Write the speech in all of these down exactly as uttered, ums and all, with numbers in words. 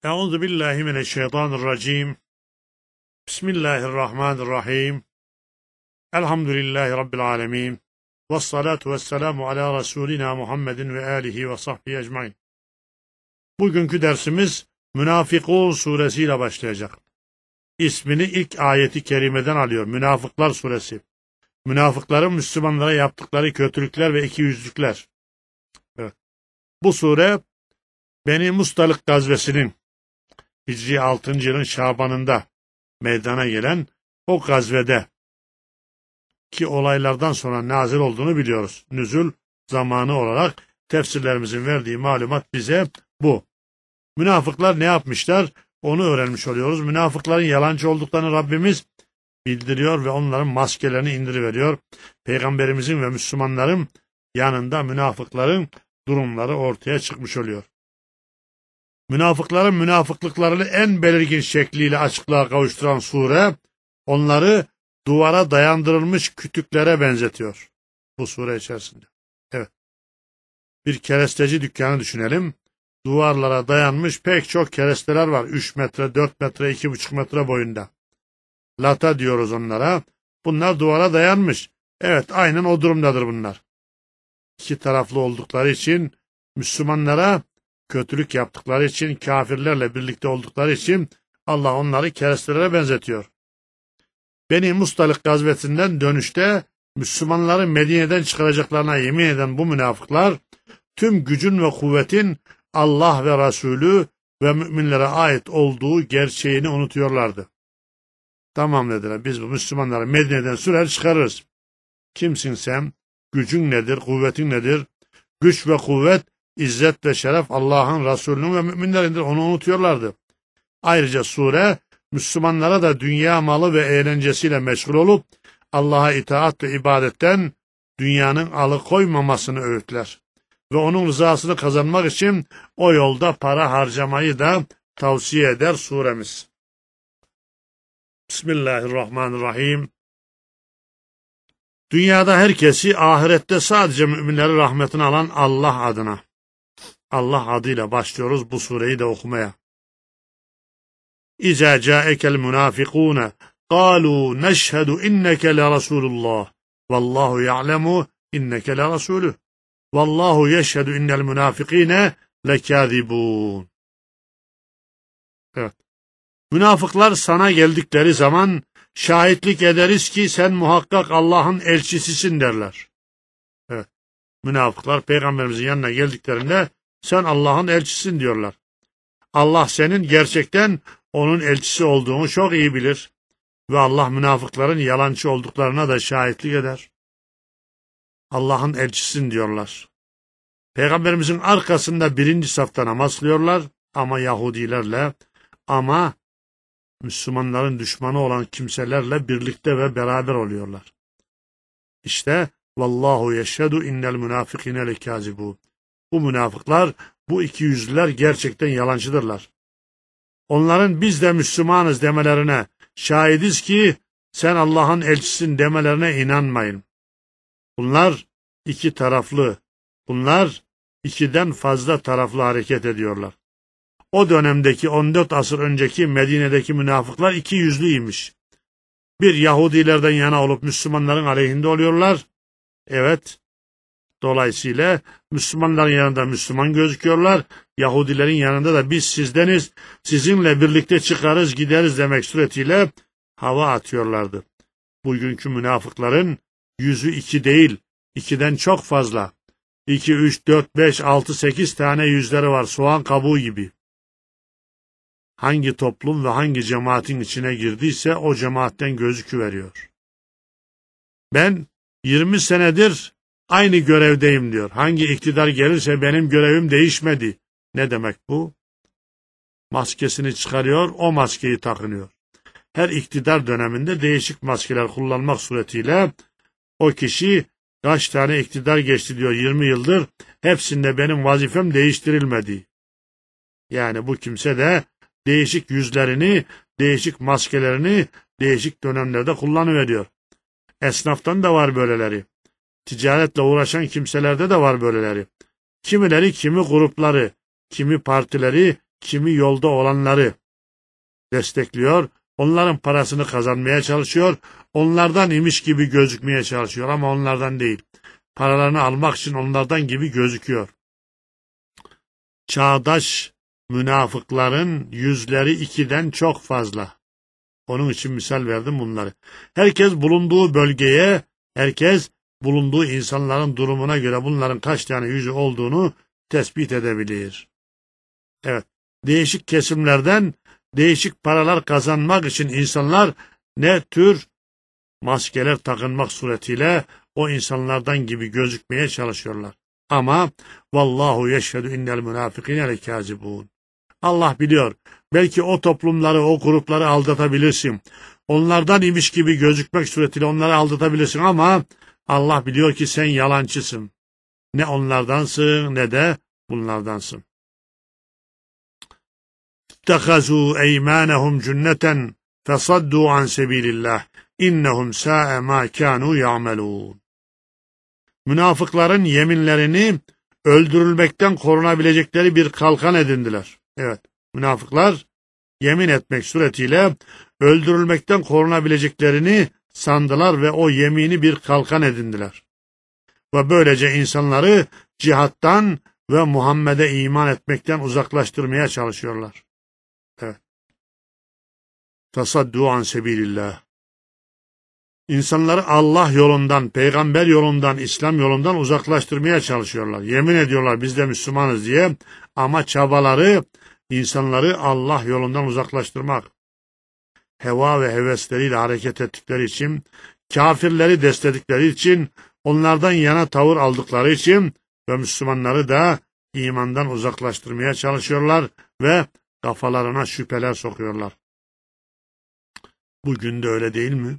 Euzu billahi mineşşeytanirracim. Bismillahirrahmanirrahim. Elhamdülillahi rabbil alamin. Ves salatu vesselamu ala Resulina Muhammedin ve alihi ve sahbihi ecmaîn. Bugünkü dersimiz Münafıkûn suresiyle başlayacak. İsmini ilk ayeti kerimeden alıyor. Münafıklar suresi. Münafıkların Müslümanlara yaptıkları kötülükler ve ikiyüzlükler. Evet. Bu sure Beni Mustalık gazvesinin Hicri altıncı yılın Şaban'ında meydana gelen o gazvede ki olaylardan sonra nazil olduğunu biliyoruz. Nüzul zamanı olarak tefsirlerimizin verdiği malumat bize bu. Münafıklar ne yapmışlar? Onu öğrenmiş oluyoruz. Münafıkların yalancı olduklarını Rabbimiz bildiriyor ve onların maskelerini indiriveriyor. Peygamberimizin ve Müslümanların yanında münafıkların durumları ortaya çıkmış oluyor. Münafıkların münafıklıklarını en belirgin şekliyle açıklığa kavuşturan sure, onları duvara dayandırılmış kütüklere benzetiyor bu sure içerisinde. Evet. Bir keresteci dükkanı düşünelim. Duvarlara dayanmış pek çok keresteler var. üç metre, dört metre, iki buçuk metre boyunda. Lata diyoruz onlara. Bunlar duvara dayanmış. Evet, aynen o durumdadır bunlar. İki taraflı oldukları için Müslümanlara kötülük yaptıkları için, kafirlerle birlikte oldukları için Allah onları kerestelere benzetiyor. Beni Mustalık gazvesinden dönüşte Müslümanları Medine'den çıkaracaklarına yemin eden bu münafıklar tüm gücün ve kuvvetin Allah ve Resulü ve müminlere ait olduğu gerçeğini unutuyorlardı. Tamam dediler, biz bu Müslümanları Medine'den sürer çıkarırız. Kimsin sen? Gücün nedir? Kuvvetin nedir? Güç ve kuvvet, İzzet ve şeref Allah'ın, Resulünün ve müminlerindir. Onu unutuyorlardı. Ayrıca sure Müslümanlara da dünya malı ve eğlencesiyle meşgul olup Allah'a itaat ve ibadetten dünyanın alıkoymamasını öğütler. Ve onun rızasını kazanmak için o yolda para harcamayı da tavsiye eder suremiz. Bismillahirrahmanirrahim. Dünyada herkesi, ahirette sadece müminleri rahmetine alan Allah adına. Allah adıyla başlıyoruz bu sureyi de okumaya. İzâ câekel münâfikûne qâlû neşhedü inneke le Resulullah vallahu ya'lemu inneke le Resulüh vallahu yeşhedü innel münâfikîne lekâzibûn. Evet. Münafıklar sana geldikleri zaman şahitlik ederiz ki sen muhakkak Allah'ın elçisisin derler. Evet. Münafıklar Peygamberimizin yanına geldiklerinde sen Allah'ın elçisin diyorlar. Allah senin gerçekten onun elçisi olduğunu çok iyi bilir ve Allah münafıkların yalancı olduklarına da şahitlik eder. Allah'ın elçisin diyorlar. Peygamberimizin arkasında birinci safta namaz kılıyorlar ama Yahudilerle, ama Müslümanların düşmanı olan kimselerle birlikte ve beraber oluyorlar. İşte vallahu yeşhedü innel münafıkîne lekâzibûn. Bu münafıklar, bu ikiyüzlüler gerçekten yalancıdırlar. Onların biz de Müslümanız demelerine, şahidiz ki sen Allah'ın elçisin demelerine inanmayın. Bunlar iki taraflı, bunlar ikiden fazla taraflı hareket ediyorlar. O dönemdeki on dört asır önceki Medine'deki münafıklar iki yüzlüymiş. Bir, Yahudilerden yana olup Müslümanların aleyhinde oluyorlar. Evet. Dolayısıyla Müslümanların yanında Müslüman gözüküyorlar. Yahudilerin yanında da biz sizdeniz, sizinle birlikte çıkarız gideriz demek suretiyle hava atıyorlardı. Bugünkü münafıkların yüzü iki değil, ikiden çok fazla. İki, üç, dört, beş, altı, sekiz tane yüzleri var, soğan kabuğu gibi. Hangi toplum ve hangi cemaatin içine girdiyse o cemaatten gözüküveriyor. Ben yirmi senedir aynı görevdeyim diyor. Hangi iktidar gelirse benim görevim değişmedi. Ne demek bu? Maskesini çıkarıyor, o maskeyi takınıyor. Her iktidar döneminde değişik maskeler kullanmak suretiyle o kişi kaç tane iktidar geçti diyor yirmi yıldır, hepsinde benim vazifem değiştirilmedi. Yani bu kimse de değişik yüzlerini, değişik maskelerini değişik dönemlerde kullanıveriyor. Esnaftan da var böyleleri. Ticaretle uğraşan kimselerde de var böyleleri. Kimileri kimi grupları, kimi partileri, kimi yolda olanları destekliyor, onların parasını kazanmaya çalışıyor, onlardan imiş gibi gözükmeye çalışıyor ama onlardan değil. Paralarını almak için onlardan gibi gözüküyor. Çağdaş münafıkların yüzleri ikiden çok fazla. Onun için misal verdim bunları. Herkes bulunduğu bölgeye, herkes bulunduğu insanların durumuna göre bunların kaç tane yüzü olduğunu tespit edebilir. Evet, değişik kesimlerden değişik paralar kazanmak için insanlar ne tür maskeler takınmak suretiyle o insanlardan gibi gözükmeye çalışıyorlar. Ama vallahu yeşhedü innel münafıkîne lekâzibûn. Allah biliyor. Belki o toplumları, o grupları aldatabilirsin. Onlardan imiş gibi gözükmek suretiyle onları aldatabilirsin ama Allah biliyor ki sen yalancısın. Ne onlardansın ne de bunlardansın. İttekazû eymânehum cünneten fesaddû an sebilillah. İnnehum sâe mâ kânû ya'melûn. Münafıkların yeminlerini öldürülmekten korunabilecekleri bir kalkan edindiler. Evet, münafıklar yemin etmek suretiyle öldürülmekten korunabileceklerini sandılar ve o yemini bir kalkan edindiler. Ve böylece insanları cihattan ve Muhammed'e iman etmekten uzaklaştırmaya çalışıyorlar. Evet. Tasaddu an sebilillah. İnsanları Allah yolundan, peygamber yolundan, İslam yolundan uzaklaştırmaya çalışıyorlar. Yemin ediyorlar biz de Müslümanız diye ama çabaları insanları Allah yolundan uzaklaştırmak. Heva ve hevesleriyle hareket ettikleri için, kafirleri destekledikleri için, onlardan yana tavır aldıkları için ve Müslümanları da imandan uzaklaştırmaya çalışıyorlar ve kafalarına şüpheler sokuyorlar. Bugün de öyle değil mi?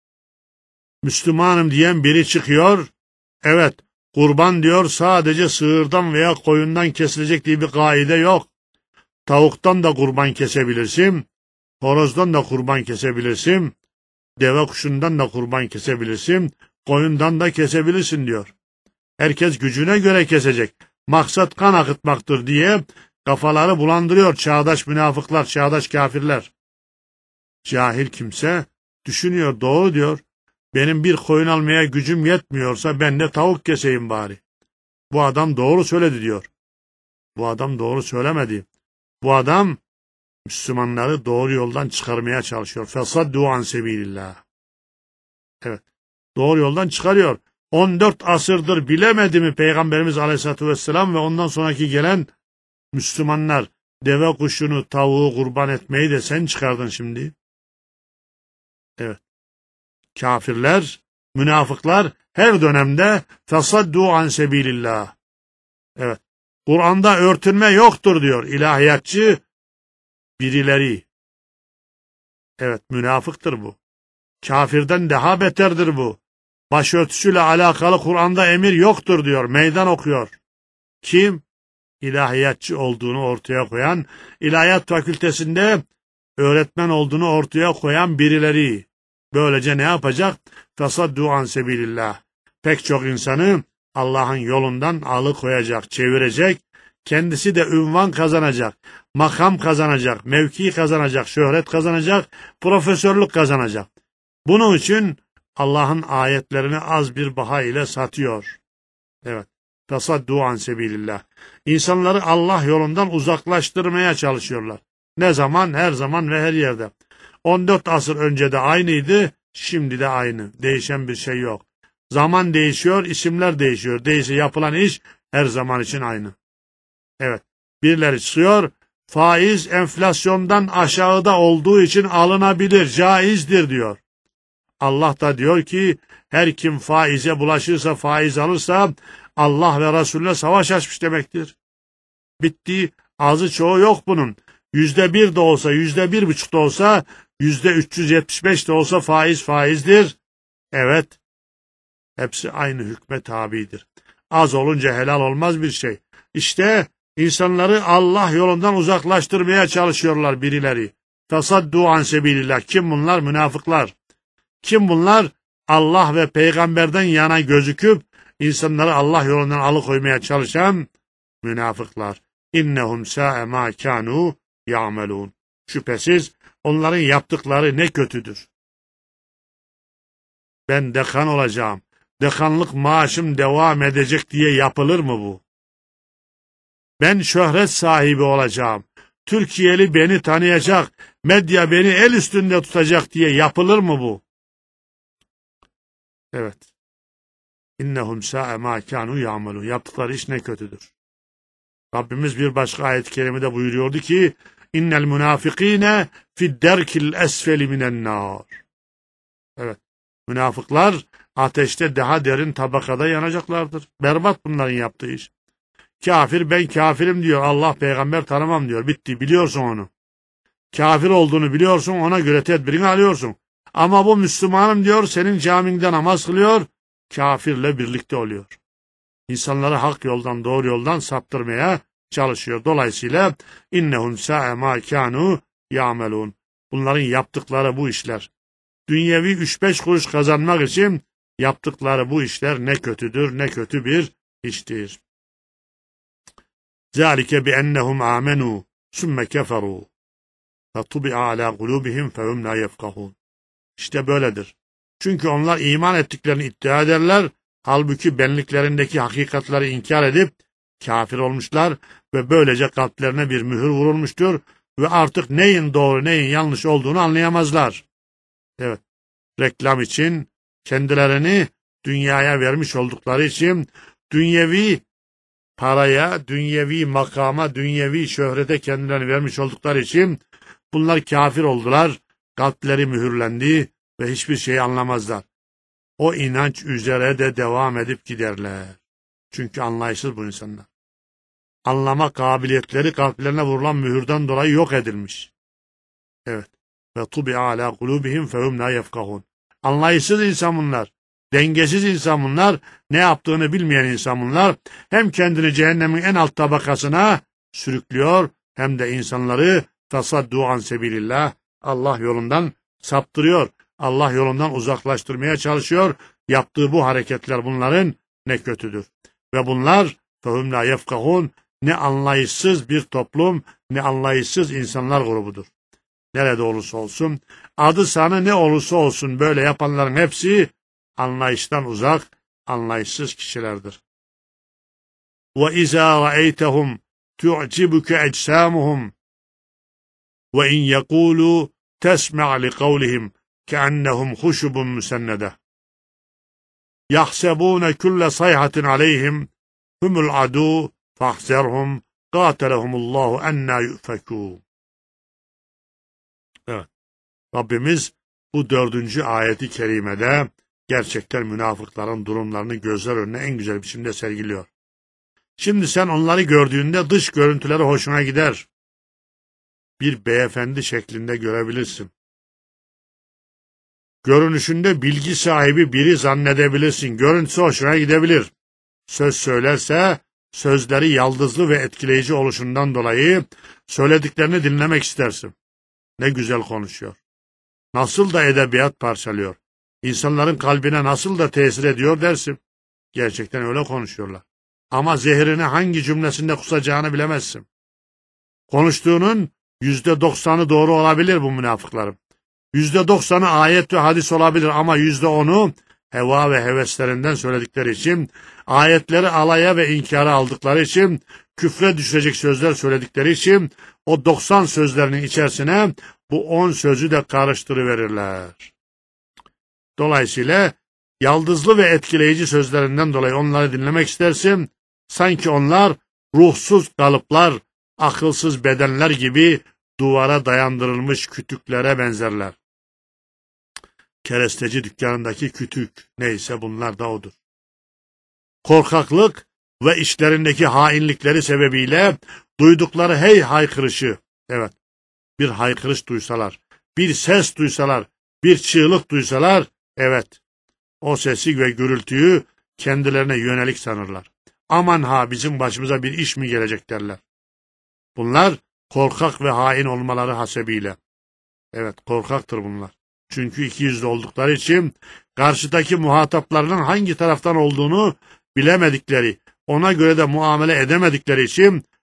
Müslümanım diyen biri çıkıyor, evet kurban diyor sadece sığırdan veya koyundan kesilecek diye bir kaide yok. Tavuktan da kurban kesebilirsin, horozdan da kurban kesebilirsin, deve kuşundan da kurban kesebilirsin, koyundan da kesebilirsin diyor. Herkes gücüne göre kesecek. Maksat kan akıtmaktır diye kafaları bulandırıyor çağdaş münafıklar, çağdaş kafirler. Cahil kimse düşünüyor, doğru diyor. Benim bir koyun almaya gücüm yetmiyorsa ben de tavuk keseyim bari. Bu adam doğru söyledi diyor. Bu adam doğru söylemedi. Bu adam Müslümanları doğru yoldan çıkarmaya çalışıyor. Fesaddu an sebilillah. Evet. Doğru yoldan çıkarıyor. on dört asırdır bilemedi mi Peygamberimiz Aleyhisselatü Vesselam ve ondan sonraki gelen Müslümanlar deve kuşunu, tavuğu kurban etmeyi de sen çıkardın şimdi. Evet. Kafirler, münafıklar her dönemde fesaddu an sebilillah. Evet. Kur'an'da örtünme yoktur diyor ilahiyatçı birileri. Evet, münafıktır bu. Kafirden daha beterdir bu. Başörtüsüyle alakalı Kur'an'da emir yoktur diyor, meydan okuyor. Kim? İlahiyatçı olduğunu ortaya koyan, ilahiyat fakültesinde öğretmen olduğunu ortaya koyan birileri. Böylece ne yapacak? Fesaddu an sebilillah. Pek çok insanı Allah'ın yolundan alıkoyacak, çevirecek. Kendisi de ünvan kazanacak, makam kazanacak, mevki kazanacak, şöhret kazanacak, profesörlük kazanacak. Bunun için Allah'ın ayetlerini az bir baha ile satıyor. Evet. Fesaddu an sebilillah. İnsanları Allah yolundan uzaklaştırmaya çalışıyorlar. Ne zaman? Her zaman ve her yerde. on dört asır önce de aynıydı, şimdi de aynı. Değişen bir şey yok. Zaman değişiyor, isimler değişiyor. Değişse yapılan iş her zaman için aynı. Evet. Birileri çıkıyor, faiz enflasyondan aşağıda olduğu için alınabilir, caizdir diyor. Allah da diyor ki, her kim faize bulaşırsa, faiz alırsa, Allah ve Resulüne savaş açmış demektir. Bitti, azı çoğu yok bunun. Yüzde bir de olsa, yüzde bir buçuk da olsa, yüzde üç yüz yetmiş beş de olsa faiz faizdir. Evet, hepsi aynı hükme tabidir. Az olunca helal olmaz bir şey. İşte insanları Allah yolundan uzaklaştırmaya çalışıyorlar birileri. Fesaddu an sebilillah. Kim bunlar? Münafıklar. Kim bunlar? Allah ve peygamberden yana gözüküp insanları Allah yolundan alıkoymaya çalışan münafıklar. İnnehum sa'e ma kanu ya'melun. Şüphesiz onların yaptıkları ne kötüdür. Ben dekan olacağım, dekanlık maaşım devam edecek diye yapılır mı bu? Ben şöhret sahibi olacağım, Türkiye'li beni tanıyacak, medya beni el üstünde tutacak diye yapılır mı bu? Evet. İnnehum sa'e ma kanu ya'melun. Yaptıkları iş ne kötüdür. Rabbimiz bir başka ayet-i kerimede buyuruyordu ki innel münafikine fid-derkil esfeli minen nar. Evet. Münafıklar ateşte daha derin tabakada yanacaklardır. Berbat bunların yaptığı iş. Kafir ben kafirim diyor. Allah peygamber tanımam diyor. Bitti. Biliyorsun onu. Kafir olduğunu biliyorsun. Ona göre tedbirini alıyorsun. Ama bu Müslümanım diyor. Senin caminde namaz kılıyor. Kafirle birlikte oluyor. İnsanları hak yoldan, doğru yoldan saptırmaya çalışıyor. Dolayısıyla innehum sa'e ma kanu ya'melun. Bunların yaptıkları bu işler. Dünyevi üç beş kuruş kazanmak için yaptıkları bu işler ne kötüdür, ne kötü bir iştir. Zalike bi ennehum amenu sümme keferu fetubi'a ala kulubihim fehum la yefkahun. İşte böyledir. Çünkü onlar iman ettiklerini iddia ederler, halbuki benliklerindeki hakikatleri inkar edip kafir olmuşlar ve böylece kalplerine bir mühür vurulmuştur ve artık neyin doğru neyin yanlış olduğunu anlayamazlar. Evet, reklam için kendilerini dünyaya vermiş oldukları için dünyevi paraya, dünyevi makama, dünyevi şöhrete kendilerini vermiş oldukları için bunlar kafir oldular, kalpleri mühürlendi ve hiçbir şey anlamazlar. O inanç üzere de devam edip giderler. Çünkü anlayışsız bu insanlar. Anlama kabiliyetleri kalplerine vurulan mühürden dolayı yok edilmiş. Evet. Ve tubi'a ala kulubihim fehum la yefkahun. Anlayışsız insan bunlar. Dengesiz insan bunlar. Ne yaptığını bilmeyen insan bunlar. Hem kendini cehennemin en alt tabakasına sürüklüyor hem de insanları tasaddu an sebilillah, Allah yolundan saptırıyor. Allah yolundan uzaklaştırmaya çalışıyor. Yaptığı bu hareketler bunların ne kötüdür. Ve bunlar fehum la yefkahun, ne anlayışsız bir toplum, ne anlayışsız insanlar grubudur. Nerede olursa olsun, adı sanı ne olursa olsun böyle yapanların hepsi anlayıştan uzak, anlayışsız kişilerdir. وَاِذَا رَأَيْتَهُمْ تُعْجِبُكَ اَجْسَامُهُمْ وَاِنْ يَقُولُوا تَسْمَعْ لِقَوْلِهِمْ كَأَنَّهُمْ خُشُبٌ مُسَنَّدَةٌ يَحْسَبُونَ كُلَّ صَيْحَةٍ عَلَيْهِمْ هُمُ الْعَدُوُّ فَاحْذَرْهُمْ قَاتَلَهُمُ اللّٰهُ اَنَّا يُؤْفَكُونَ. Evet. Rabbimiz bu dördüncü ayeti kerimede gerçekten münafıkların durumlarını gözler önüne en güzel biçimde sergiliyor. Şimdi sen onları gördüğünde dış görüntüleri hoşuna gider. Bir beyefendi şeklinde görebilirsin. Görünüşünde bilgi sahibi biri zannedebilirsin. Görüntüsü hoşuna gidebilir. Söz söylerse sözleri yaldızlı ve etkileyici oluşundan dolayı söylediklerini dinlemek istersin. Ne güzel konuşuyor. Nasıl da edebiyat parçalıyor. İnsanların kalbine nasıl da tesir ediyor dersin. Gerçekten öyle konuşuyorlar. Ama zehirini hangi cümlesinde kusacağını bilemezsin. Konuştuğunun yüzde doksanı doğru olabilir bu münafıkların. Yüzde doksanı ayet ve hadis olabilir ama yüzde onu heva ve heveslerinden söyledikleri için, ayetleri alaya ve inkara aldıkları için, küfre düşecek sözler söyledikleri için o doksan sözlerinin içerisine bu on sözü de karıştırıverirler. Dolayısıyla yaldızlı ve etkileyici sözlerinden dolayı onları dinlemek istersin. Sanki onlar ruhsuz kalıplar, akılsız bedenler gibi duvara dayandırılmış kütüklere benzerler. Keresteci dükkanındaki kütük neyse bunlar da odur. Korkaklık ve işlerindeki hainlikleri sebebiyle duydukları hey haykırışı, evet, bir haykırış duysalar, bir ses duysalar, bir çığlık duysalar, evet, o sesi ve gürültüyü kendilerine yönelik sanırlar. Aman ha bizim başımıza bir iş mi gelecek derler. Bunlar korkak ve hain olmaları hasebiyle. Evet, korkaktır bunlar. Çünkü ikiyüzlü oldukları için karşıdaki muhataplarının hangi taraftan olduğunu bilemedikleri, ona göre de muamele edemedikleri için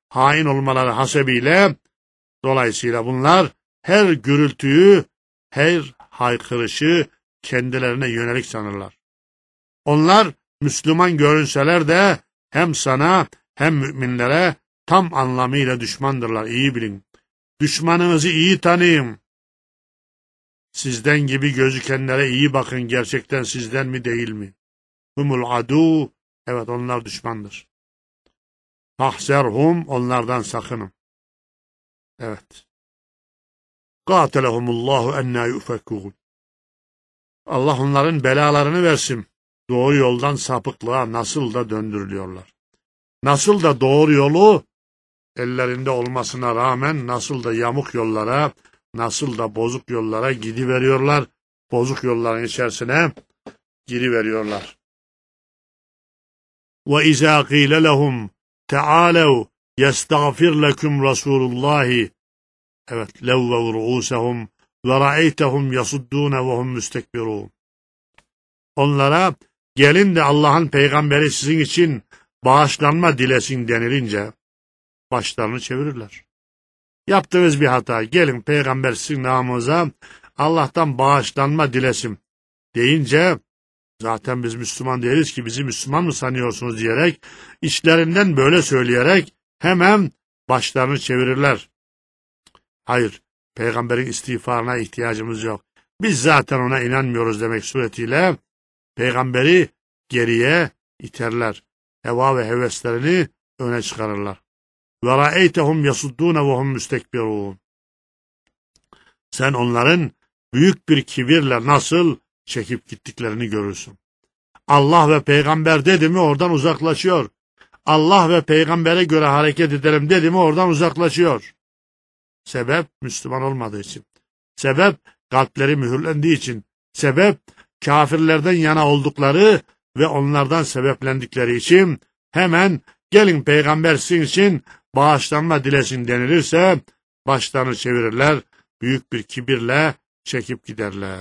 hain olmaları hasebiyle, dolayısıyla bunlar her gürültüyü, her haykırışı kendilerine yönelik sanırlar. Onlar Müslüman görünseler de hem sana hem müminlere tam anlamıyla düşmandırlar. İyi bilin. Düşmanınızı iyi tanıyın. Sizden gibi gözükenlere iyi bakın. Gerçekten sizden mi değil mi? Humul adu. Evet, onlar düşmandır. Fahzerhum, onlardan sakının. Evet. Qatelehumullahu enna yufekûn. Allah onların belalarını versin. Doğru yoldan sapıklığa nasıl da döndürülüyorlar. Nasıl da doğru yolu ellerinde olmasına rağmen nasıl da yamuk yollara, nasıl da bozuk yollara gidiveriyorlar. Bozuk yolların içerisine giriveriyorlar. وَاِذَا قِيلَ لَهُمْ تَعَالَوْا يَسْتَغْفِرْ لَكُمْ رَسُولُ اللّٰهِ Evet, لَوَّوْ رُؤُوسَهُمْ وَرَأَيْتَهُمْ يَصُدُّونَ وَهُمْ مُسْتَكْبِرُونَ. Onlara gelin de Allah'ın peygamberi sizin için bağışlanma dilesin denilince başlarını çevirirler. Yaptığınız bir hata, gelin peygamber sizin namınıza Allah'tan bağışlanma dilesin deyince, zaten biz Müslüman değiliz ki bizi Müslüman mı sanıyorsunuz diyerek, içlerinden böyle söyleyerek hemen başlarını çevirirler. Hayır, peygamberin istiğfarına ihtiyacımız yok. Biz zaten ona inanmıyoruz demek suretiyle peygamberi geriye iterler. Heva ve heveslerini öne çıkarırlar. وَرَأَيْتَهُمْ يَصُدُّونَ وَهُمْ مُسْتَكْبِرُونَ. Sen onların büyük bir kibirle nasıl çekip gittiklerini görürsün. Allah ve peygamber dedi mi oradan uzaklaşıyor. Allah ve peygambere göre hareket edelim dedi mi oradan uzaklaşıyor. Sebep Müslüman olmadığı için. Sebep kalpleri mühürlendiği için. Sebep kafirlerden yana oldukları ve onlardan sebeplendikleri için hemen gelin peygamber sizin için bağışlanma dilesin denilirse başlarını çevirirler, büyük bir kibirle çekip giderler.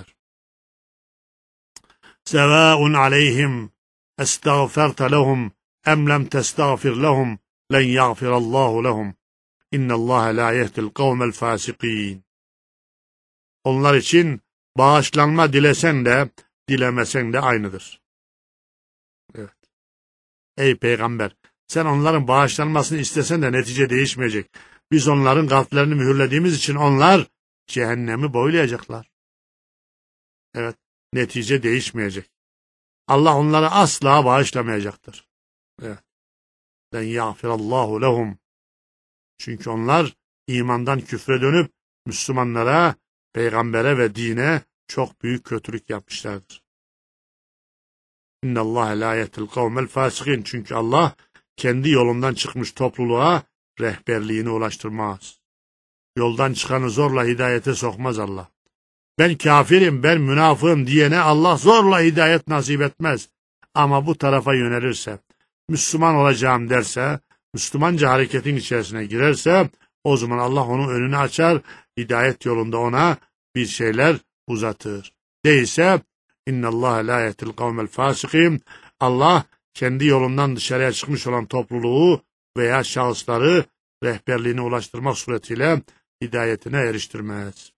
Sevâun aleyhim estağferte lehum em lem testağfir lehum len yağfirallahu lehum innallâhe lâ yehdil kavmel fâsikîn. Onlar için bağışlanma dilesen de dilemesen de aynıdır. Evet. Ey peygamber, sen onların bağışlanmasını istesen de netice değişmeyecek. Biz onların kalplerini mühürlediğimiz için onlar cehennemi boylayacaklar. Evet, netice değişmeyecek. Allah onları asla bağışlamayacaktır. Evet. Den yağfirallahu lehum. Çünkü onlar imandan küfre dönüp Müslümanlara, peygambere ve dine çok büyük kötülük yapmışlardır. İnnallâhe lâ yehdil kavmel fâsikîn. Çünkü Allah kendi yolundan çıkmış topluluğa rehberliğini ulaştırmaz. Yoldan çıkanı zorla hidayete sokmaz Allah. Ben kafirim, ben münafığım diyene Allah zorla hidayet nasip etmez. Ama bu tarafa yönelirse, Müslüman olacağım derse, Müslümanca hareketin içerisine girerse, o zaman Allah onun önünü açar, hidayet yolunda ona bir şeyler uzatır. Değilse, innallâhe lâ yehdil kavmel fâsikîn. Allah kendi yolundan dışarıya çıkmış olan topluluğu veya şahısları rehberliğine ulaştırmak suretiyle hidayetine eriştirmez.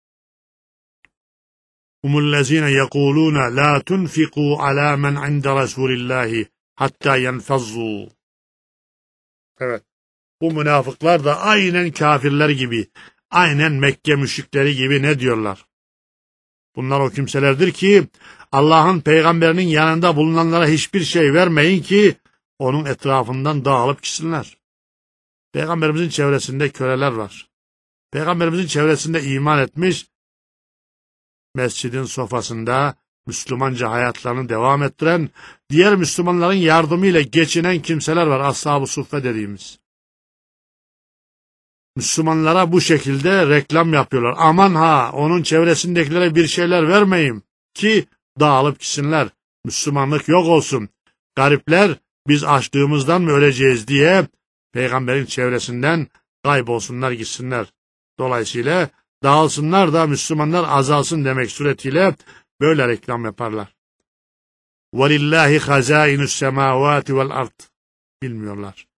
Humullezine yekulûne la tunfikû alâ men inde Resûlillâhi hattâ yenfezzû. Evet, bu münafıklar da aynen kafirler gibi, aynen Mekke müşrikleri gibi ne diyorlar? Bunlar o kimselerdir ki Allah'ın peygamberinin yanında bulunanlara hiçbir şey vermeyin ki onun etrafından dağılıp gitsinler. Peygamberimizin çevresinde köleler var. Peygamberimizin çevresinde iman etmiş, mescidin sofasında Müslümanca hayatlarını devam ettiren, diğer Müslümanların yardımıyla geçinen kimseler var, ashab-ı suffe dediğimiz. Müslümanlara bu şekilde reklam yapıyorlar. Aman ha, onun çevresindekilere bir şeyler vermeyin ki dağılıp gitsinler. Müslümanlık yok olsun. Garipler biz açlığımızdan mı öleceğiz diye peygamberin çevresinden kaybolsunlar gitsinler. Dolayısıyla dağılsınlar da Müslümanlar azalsın demek suretiyle böyle reklam yaparlar. وَلِلَّهِ خَزَائِنُ السَّمَاوَاتِ وَالْأَرْضِ. Bilmiyorlar.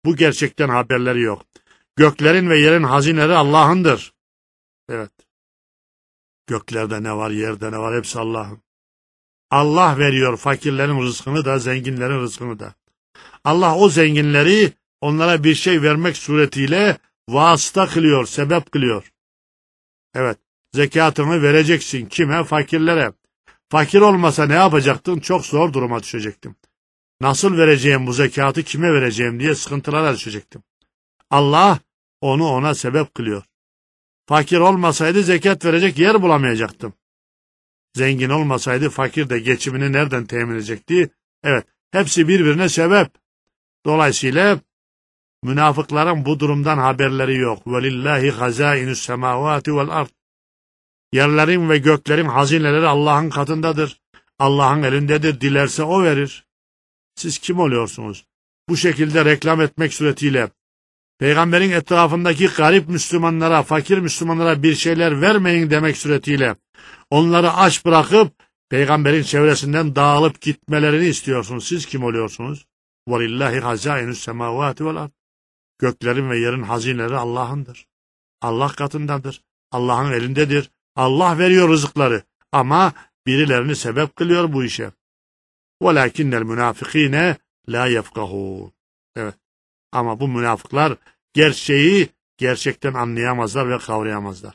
Bu gerçekten haberleri yok. Göklerin ve yerin hazineleri Allah'ındır. Evet. Göklerde ne var, yerde ne var hepsi Allah'ın. Allah veriyor fakirlerin rızkını da, zenginlerin rızkını da. Allah o zenginleri onlara bir şey vermek suretiyle vasıta kılıyor, sebep kılıyor. Evet, zekatını vereceksin. Kime? Fakirlere. Fakir olmasa ne yapacaktın? Çok zor duruma düşecektim. Nasıl vereceğim bu zekatı, kime vereceğim diye sıkıntılara düşecektim. Allah onu ona sebep kılıyor. Fakir olmasaydı zekat verecek yer bulamayacaktım. Zengin olmasaydı fakir de geçimini nereden temin edecekti? Evet, hepsi birbirine sebep. Dolayısıyla münafıkların bu durumdan haberleri yok. وَلِلَّهِ خَزَائِنُ السَّمَاوَاتِ وَالْأَرْضِ Yerlerin ve göklerin hazineleri Allah'ın katındadır. Allah'ın elindedir. Dilerse O verir. Siz kim oluyorsunuz? Bu şekilde reklam etmek suretiyle Peygamberin etrafındaki garip Müslümanlara, fakir Müslümanlara bir şeyler vermeyin demek suretiyle onları aç bırakıp Peygamberin çevresinden dağılıp gitmelerini istiyorsunuz. Siz kim oluyorsunuz? وَلِلَّهِ خَزَائِنُ السَّمَاوَاتِ وَالْأَرْضِ Göklerin ve yerin hazineleri Allah'ındır. Allah katındadır. Allah'ın elindedir. Allah veriyor rızıkları. Ama birilerini sebep kılıyor bu işe. وَلَكِنَّ الْمُنَافِقِينَ لَا يَفْقَهُونَ Evet. Ama bu münafıklar gerçeği gerçekten anlayamazlar ve kavrayamazlar.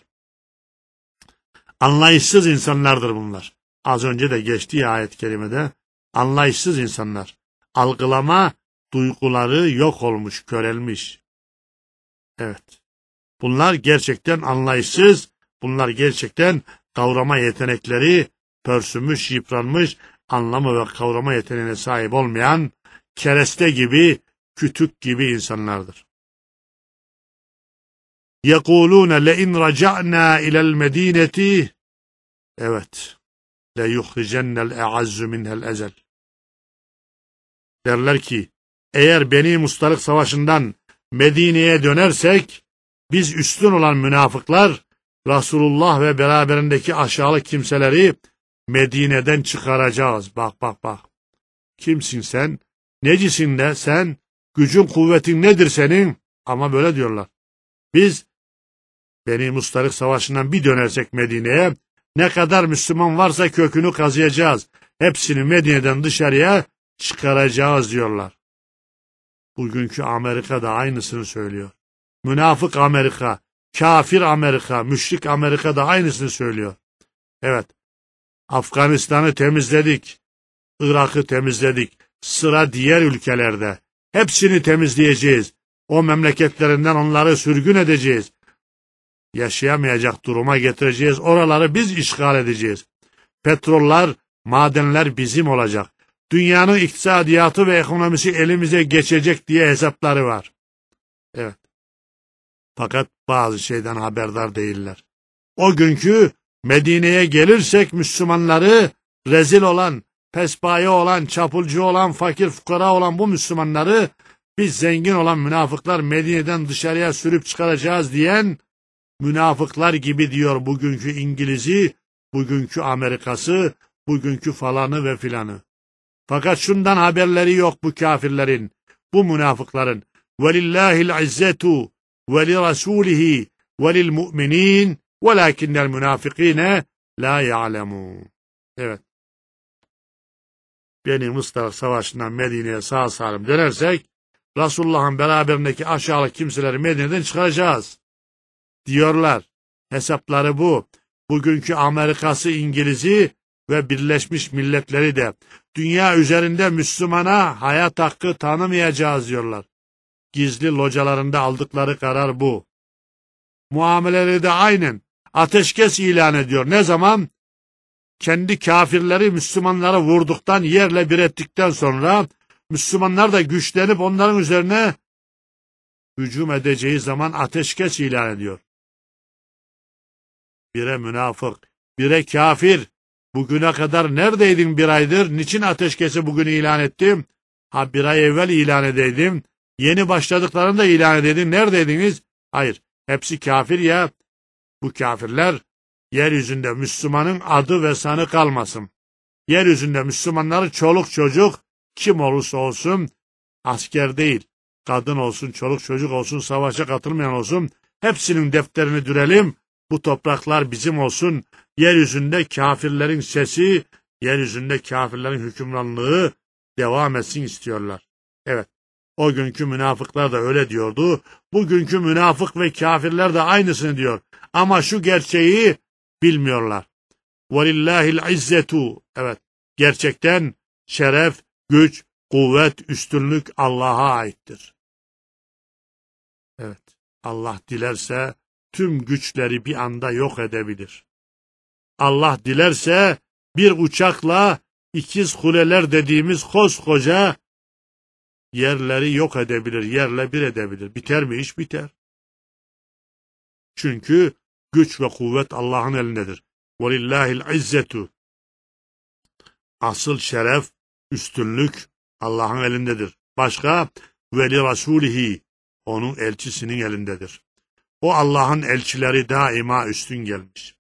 Anlayışsız insanlardır bunlar. Az önce de geçtiği ayet-i kerimede anlayışsız insanlar. Algılama duyguları yok olmuş, körelmiş. Evet. Bunlar gerçekten anlayışsız, bunlar gerçekten kavrama yetenekleri pörsümüş, yıpranmış, anlamı ve kavrama yeteneğine sahip olmayan kereste gibi, kütük gibi insanlardır. يَقُولُونَ لَاِنْ رَجَعْنَا اِلَى الْمَد۪ينَةِ Evet. لَيُخْرِجَنَّ الْاَعَزُّ مِنْهَا الْاَزَلِ Derler ki, eğer Beni Mustalık Savaşı'ndan Medine'ye dönersek, biz üstün olan münafıklar, Resulullah ve beraberindeki aşağılık kimseleri Medine'den çıkaracağız. Bak bak bak. Kimsin sen? Necisin de sen? Gücün, kuvvetin nedir senin? Ama böyle diyorlar. Biz Beni Mustalık Savaşı'ndan bir dönersek Medine'ye, ne kadar Müslüman varsa kökünü kazıyacağız. Hepsini Medine'den dışarıya çıkaracağız diyorlar. Bugünkü Amerika da aynısını söylüyor. Münafık Amerika, kafir Amerika, müşrik Amerika da aynısını söylüyor. Evet, Afganistan'ı temizledik, Irak'ı temizledik, sıra diğer ülkelerde. Hepsini temizleyeceğiz. O memleketlerinden onları sürgün edeceğiz. Yaşayamayacak duruma getireceğiz. Oraları biz işgal edeceğiz. Petrollar, madenler bizim olacak. Dünyanın iktisadiyatı ve ekonomisi elimize geçecek diye hesapları var. Evet. Fakat bazı şeyden haberdar değiller. O günkü Medine'ye gelirsek Müslümanları rezil olan, pespaye olan, çapulcu olan, fakir fukara olan bu Müslümanları biz zengin olan münafıklar Medine'den dışarıya sürüp çıkaracağız diyen münafıklar gibi diyor bugünkü İngiliz'i, bugünkü Amerika'sı, bugünkü falanı ve filanı. Fakat şundan haberleri yok bu kafirlerin, bu münafıkların. وَلِلَّهِ الْعِزَّةُ وَلِرَسُولِهِ وَلِلْمُؤْمِنِينَ وَلَكِنَّ الْمُنَافِقِينَ لَا يَعْلَمُونَ Evet. Beni Mustalık Savaşı'ndan Medine'ye sağ salim dönersek, Resulullah'ın beraberindeki aşağılık kimseleri Medine'den çıkaracağız diyorlar. Hesapları bu. Bugünkü Amerika'sı, İngiliz'i ve Birleşmiş Milletleri de dünya üzerinde Müslümana hayat hakkı tanımayacağız diyorlar. Gizli localarında aldıkları karar bu. Muameleleri de aynen ateşkes ilan ediyor. Ne zaman? Kendi kafirleri Müslümanlara vurduktan, yerle bir ettikten sonra Müslümanlar da güçlenip onların üzerine hücum edeceği zaman ateşkes ilan ediyor. Bire münafık, bire kafir. Bugüne kadar neredeydin bir aydır? Niçin ateşkesi bugün ilan ettim? Ha bir ay evvel ilan edeydim. Yeni başladıklarında ilan edeydim. Neredeydiniz? Hayır. Hepsi kafir ya. Bu kafirler yeryüzünde Müslümanın adı ve sanı kalmasın. Yeryüzünde Müslümanları çoluk çocuk kim olursa olsun asker değil. kadın olsun, çoluk çocuk olsun, savaşa katılmayan olsun, hepsinin defterini dürelim, bu topraklar bizim olsun, yeryüzünde kafirlerin sesi, yeryüzünde kafirlerin hükümranlığı devam etsin istiyorlar. Evet, o günkü münafıklar da öyle diyordu, bugünkü münafık ve kafirler de aynısını diyor, ama şu gerçeği bilmiyorlar. وَلِلَّهِ الْعِزَّةُ Evet, gerçekten şeref, güç, kuvvet, üstünlük Allah'a aittir. Evet, Allah dilerse tüm güçleri bir anda yok edebilir. Allah dilerse bir uçakla ikiz kuleler dediğimiz koskoca yerleri yok edebilir, yerle bir edebilir. Biter mi iş? Biter. Çünkü güç ve kuvvet Allah'ın elindedir. وَلِلَّهِ الْعِزَّةُ Asıl şeref, üstünlük Allah'ın elindedir. Başka? وَلِرَسُولِهِ Onun elçisinin elindedir. O Allah'ın elçileri daima üstün gelmiş.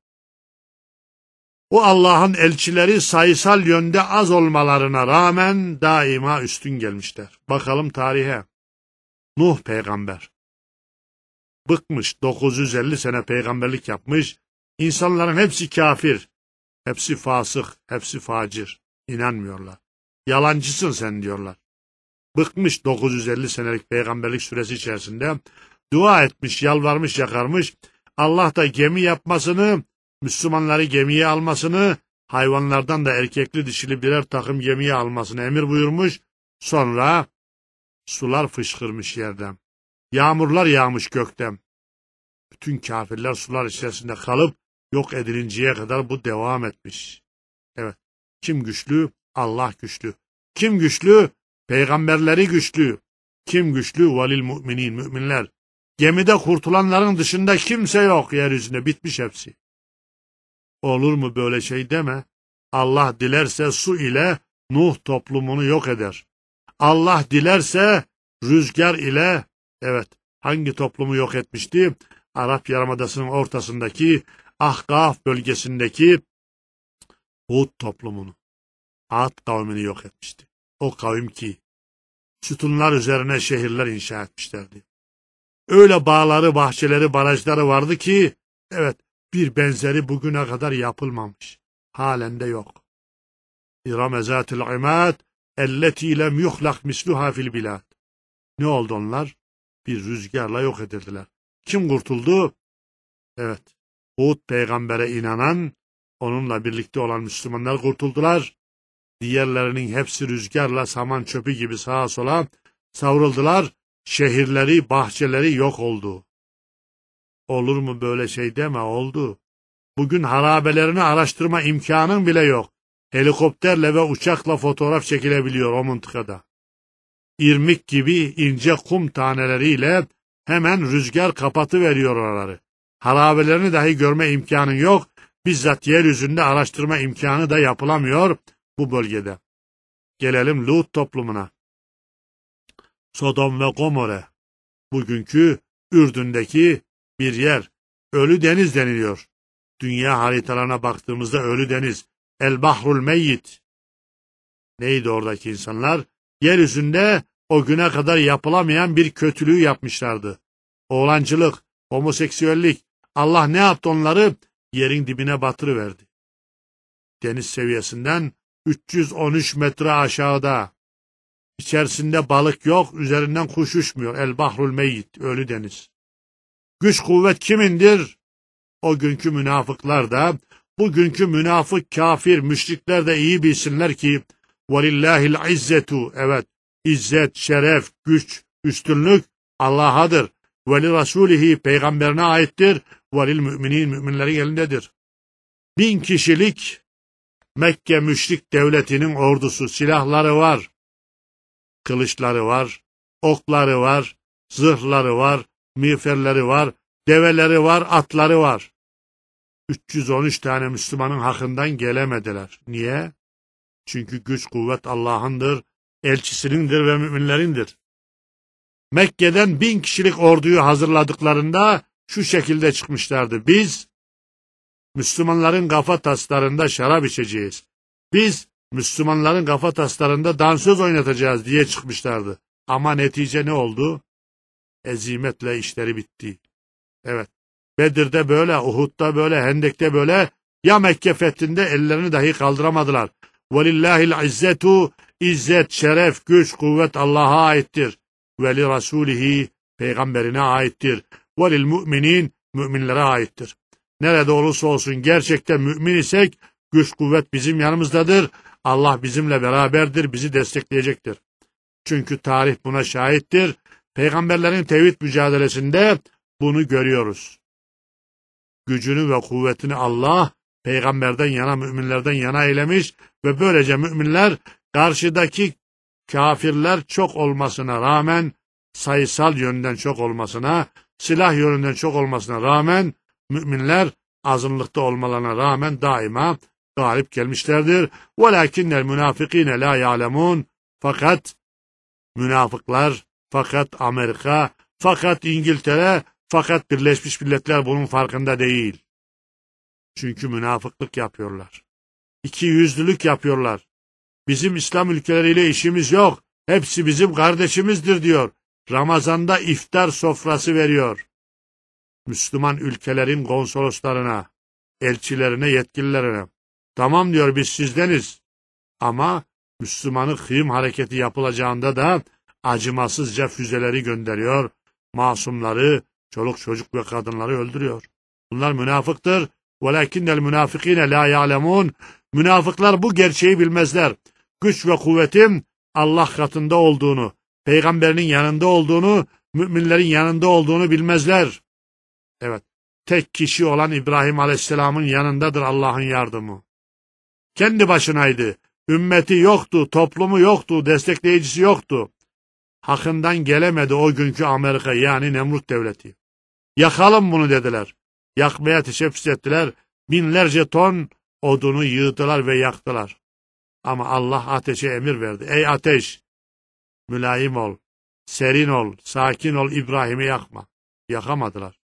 O Allah'ın elçileri sayısal yönde az olmalarına rağmen daima üstün gelmişler. Bakalım tarihe. Nuh peygamber. Bıkmış, dokuz yüz elli sene peygamberlik yapmış. İnsanların hepsi kafir, hepsi fasık, hepsi facir. İnanmıyorlar. Yalancısın sen diyorlar. Bıkmış dokuz yüz elli senelik peygamberlik süresi içerisinde. Dua etmiş, yalvarmış, yakarmış. Allah da gemi yapmasını, Müslümanları gemiye almasını, hayvanlardan da erkekli dişili birer takım gemiye almasını emir buyurmuş. Sonra sular fışkırmış yerden. Yağmurlar yağmış gökten. Bütün kafirler sular içerisinde kalıp yok edilinceye kadar bu devam etmiş. Evet. Kim güçlü? Allah güçlü. Kim güçlü? Peygamberleri güçlü. Kim güçlü? Velil müminin, müminler. Gemide kurtulanların dışında kimse yok yeryüzünde. Bitmiş hepsi. Olur mu böyle şey deme. Allah dilerse su ile Nuh toplumunu yok eder. Allah dilerse rüzgar ile, evet, hangi toplumu yok etmişti? Arap Yarımadası'nın ortasındaki Ahkaf bölgesindeki Hud toplumunu, Ad kavmini yok etmişti. O kavim ki sütunlar üzerine şehirler inşa etmişlerdi. Öyle bağları, bahçeleri, barajları vardı ki, evet, bir benzeri bugüne kadar yapılmamış. Halen de yok. İrem zâtil imâd elleti lem yuhlak misluha fil bilad. Ne oldu onlar? Bir rüzgarla yok edildiler. Kim kurtuldu? Evet, Hud peygambere inanan, onunla birlikte olan Müslümanlar kurtuldular. Diğerlerinin hepsi rüzgarla saman çöpü gibi sağa sola savruldular. Şehirleri, bahçeleri yok oldu. Olur mu böyle şey deme, oldu. Bugün harabelerini araştırma imkanın bile yok. Helikopterle ve uçakla fotoğraf çekilebiliyor o mıntıkada. İrmik gibi ince kum taneleriyle hemen rüzgar kapatıveriyor oraları. Harabelerini dahi görme imkanın yok. Bizzat yeryüzünde araştırma imkanı da yapılamıyor bu bölgede. Gelelim Lut toplumuna. Sodom ve Gomorre, bugünkü Ürdün'deki bir yer. Ölü deniz deniliyor. Dünya haritalarına baktığımızda ölü deniz. El Bahrul Meyyit. Neydi oradaki insanlar? Yeryüzünde o güne kadar yapılamayan bir kötülüğü yapmışlardı. Oğlancılık, homoseksüellik. Allah ne yaptı onları? Yerin dibine batırıverdi. Deniz seviyesinden üç yüz on üç metre aşağıda. İçerisinde balık yok, üzerinden kuş uçmuyor. El Bahrul Meyyit, ölü deniz. Güç kuvvet kimindir? O günkü münafıklar da, bugünkü münafık, kafir, müşrikler de iyi bilsinler ki وَلِلَّهِ الْعِزَّةُ Evet, izzet, şeref, güç, üstünlük Allah'adır. وَلِرَسُولِهِ Peygamberine aittir. وَلِلْمُؤْمِنِينَ Müminlerin elindedir. Bin kişilik Mekke müşrik devletinin ordusu, silahları var. Kılıçları var, okları var, zırhları var, miğferleri var, develeri var, atları var. üç yüz on üç tane Müslümanın hakkından gelemediler. Niye? Çünkü güç kuvvet Allah'ındır, elçisinindir ve müminlerindir. Mekke'den bin kişilik orduyu hazırladıklarında şu şekilde çıkmışlardı. Biz Müslümanların kafa taslarında şarap içeceğiz. Biz Müslümanların kafa taslarında dansöz oynatacağız diye çıkmışlardı. Ama netice ne oldu? Ezimetle işleri bitti. Evet. Bedir'de böyle, Uhud'da böyle, Hendek'te böyle, ya Mekke fethinde ellerini dahi kaldıramadılar. وَلِلَّهِ الْعِزَّةُ İzzet, şeref, güç, kuvvet Allah'a aittir. Ve li rasulihi, peygamberine aittir. Ve lil müminin, müminlere aittir. Nerede olursa olsun gerçekten mümin isek, güç kuvvet bizim yanımızdadır. Allah bizimle beraberdir, bizi destekleyecektir. Çünkü tarih buna şahittir. Peygamberlerin tevhid mücadelesinde bunu görüyoruz. Gücünü ve kuvvetini Allah, peygamberden yana, müminlerden yana eylemiş ve böylece müminler, karşıdaki kafirler çok olmasına rağmen, sayısal yönden çok olmasına, silah yönünden çok olmasına rağmen, müminler azınlıkta olmalarına rağmen daima galip gelmişlerdir. وَلَكِنَّ الْمُنَافِقِينَ لَا يَعْلَمُونَ Fakat münafıklar, fakat Amerika, fakat İngiltere, fakat Birleşmiş Milletler bunun farkında değil. Çünkü münafıklık yapıyorlar. İkiyüzlülük yapıyorlar. Bizim İslam ülkeleriyle işimiz yok. Hepsi bizim kardeşimizdir diyor. Ramazanda iftar sofrası veriyor. Müslüman ülkelerin konsoloslarına, elçilerine, yetkililerine. Tamam diyor, biz sizdeniz. Ama Müslümanı kıyım hareketi yapılacağında da acımasızca füzeleri gönderiyor. Masumları, çoluk çocuk ve kadınları öldürüyor. Bunlar münafıktır. وَلَكِنَّ الْمُنَافِقِينَ لَا يَعْلَمُونَ Münafıklar bu gerçeği bilmezler. Güç ve kuvvetin Allah katında olduğunu, peygamberinin yanında olduğunu, müminlerin yanında olduğunu bilmezler. Evet, tek kişi olan İbrahim Aleyhisselam'ın yanındadır Allah'ın yardımı. Kendi başınaydı. Ümmeti yoktu, toplumu yoktu, destekleyicisi yoktu. Hakkından gelemedi o günkü Amerika, yani Nemrut devleti. Yakalım bunu dediler. Yakmaya teşebbüs ettiler. Binlerce ton odunu yığdılar ve yaktılar. Ama Allah ateşe emir verdi. Ey ateş, mülayim ol, serin ol, sakin ol, İbrahim'i yakma. Yakamadılar.